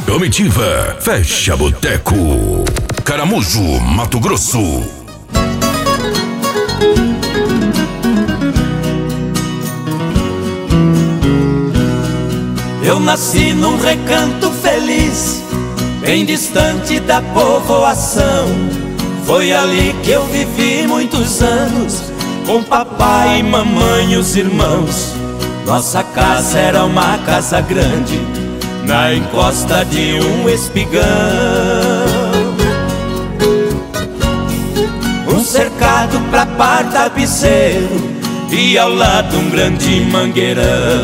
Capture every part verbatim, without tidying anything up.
Comitiva Fecha Boteco. Caramujo, Mato Grosso. Eu nasci num recanto feliz, bem distante da povoação. Foi ali que eu vivi muitos anos, com papai, mamãe e os irmãos. Nossa casa era uma casa grande, na encosta de um espigão. Um cercado pra par tapeceiro e ao lado um grande mangueirão.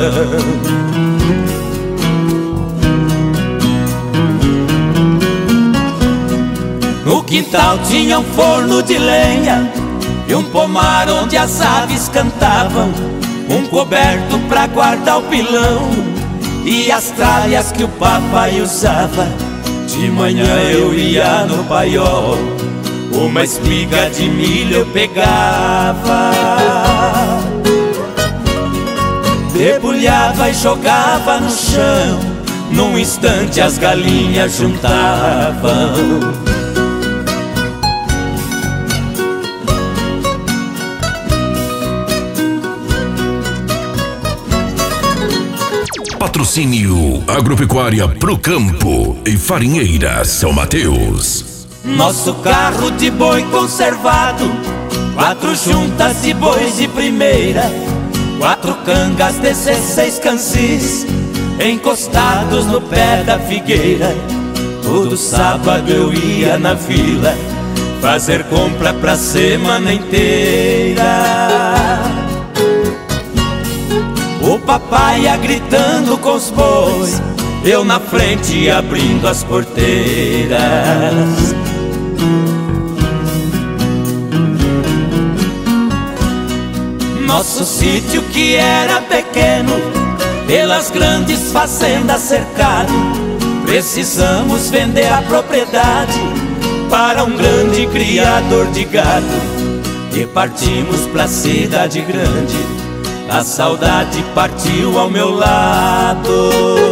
No quintal tinha um forno de lenha e um pomar onde as aves cantavam, um coberto pra guardar o pilão e as tralhas que o papai usava. De manhã eu ia no paiol, uma espiga de milho eu pegava, debulhava e jogava no chão. Num instante as galinhas juntavam. Patrocínio Agropecuária Pro Campo e Farinheira São Mateus. Nosso carro de boi conservado, quatro juntas de bois de primeira, quatro cangas, dezesseis cansis, encostados no pé da figueira. Todo sábado eu ia na vila fazer compra pra semana inteira. O papai ia gritando com os bois, eu na frente abrindo as porteiras. Nosso sítio que era pequeno, pelas grandes fazendas cercado, precisamos vender a propriedade para um grande criador de gado. E partimos pra cidade grande, a saudade partiu ao meu lado.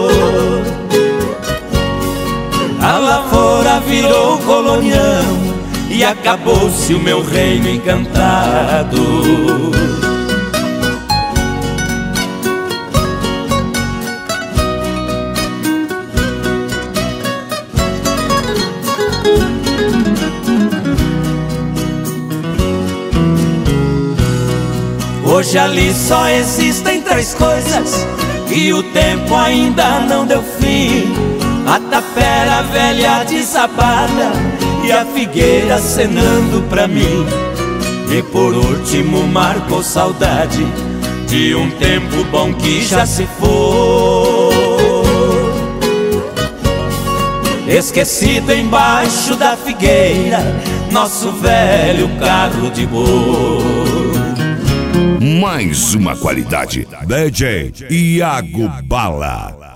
A lavoura virou colonião e acabou-se o meu reino encantado. Hoje ali só existem três coisas e o tempo ainda não deu fim: a tapera velha desabada e a figueira acenando pra mim. E por último marcou saudade de um tempo bom que já se foi, esquecido embaixo da figueira, nosso velho carro de boi. Mais uma qualidade. D J Iago Bala.